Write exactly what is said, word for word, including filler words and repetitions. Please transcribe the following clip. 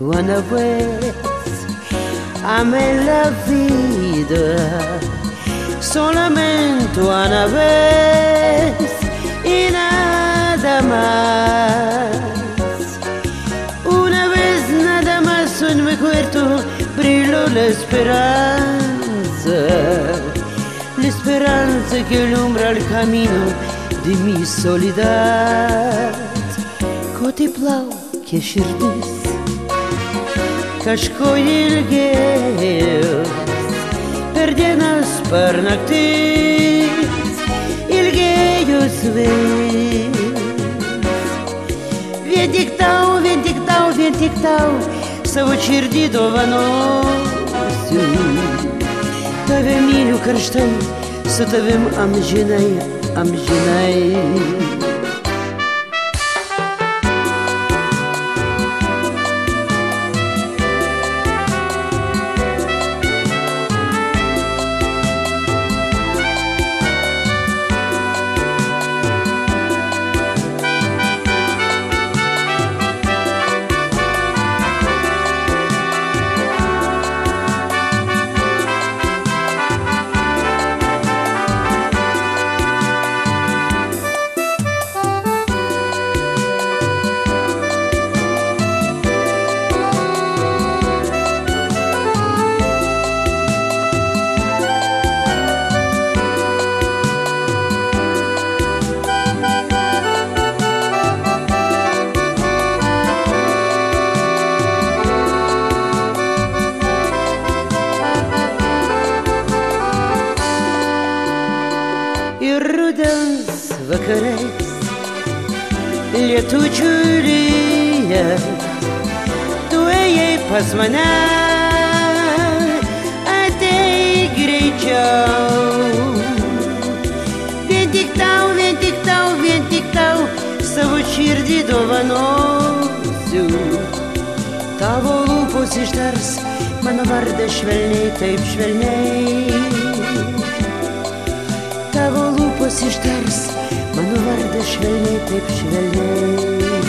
una vez amé la vida solamente una vez y nada más. Una vez nada más en mi cuerpo brilló la esperanza, la esperanza que alumbra el camino de mi soledad. Коти plaukia širdis, kažko ilgėjos, per dienas, per naktis, ilgėjos vis. Vien tik tau, vien tik tau, vien tik tau, savo širdį dovanosiu. Tave myliu karštai, su tavim amžinai, amžinai. Ir rudens vakarais lietučių lyja, tu ėjai pas mane, ateik greičiau. Vien tik tau, vien tik tau, vien tik tau, savo širdį dovanosiu. Tavo lūpos ištars mano vardą švelniai, taip švelniai. Tavo lūpos ištars mano vardą švelniai, taip švelniai.